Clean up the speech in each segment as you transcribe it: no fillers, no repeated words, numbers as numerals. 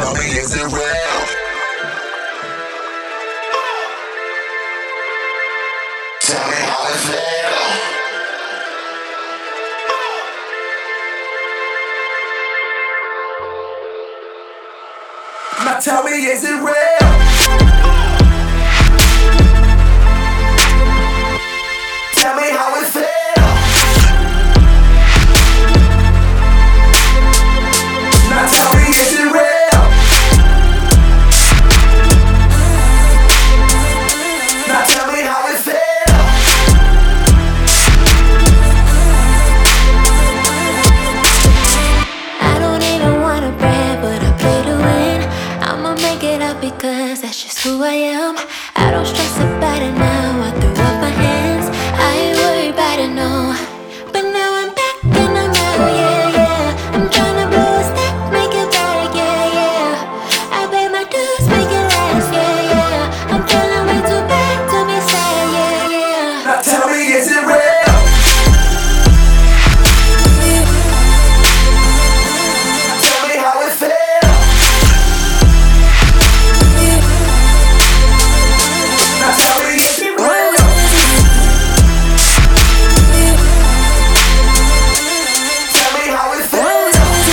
tell me, is it real? Tell me how it feels. Now tell me, is it real? Tell me how it feels. Now tell me, is it real? Now tell me how it feels. I don't even wanna brag, but I play to win. I'ma make it up because that's just who I am. I don't stress about it now, I threw up my hands. I ain't worried about it, no. But now I'm back and I'm out, yeah, yeah. I'm tryna blow a stack, make it back, yeah, yeah. I pay my dues, make it last, yeah, yeah. I'm feeling way too bad to be sad, yeah, yeah. Now tell me, is it real? Tell me how it feels. Now tell me, is it real? Tell me how it feels.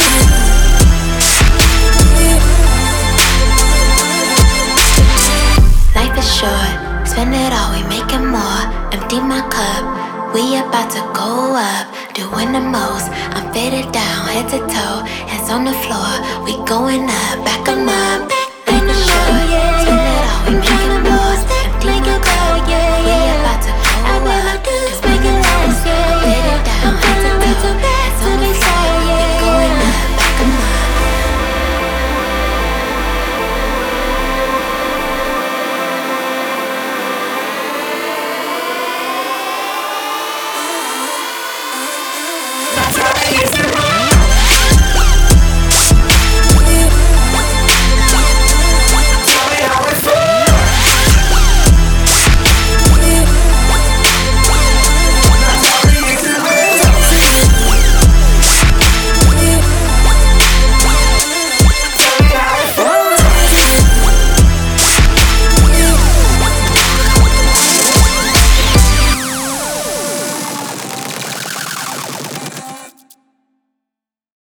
Life is short, spend it all, we making more. Empty my cup, we about to go up. Doing the most, I'm fitted down, head to toe, hands on the floor. We going up, back 'em up.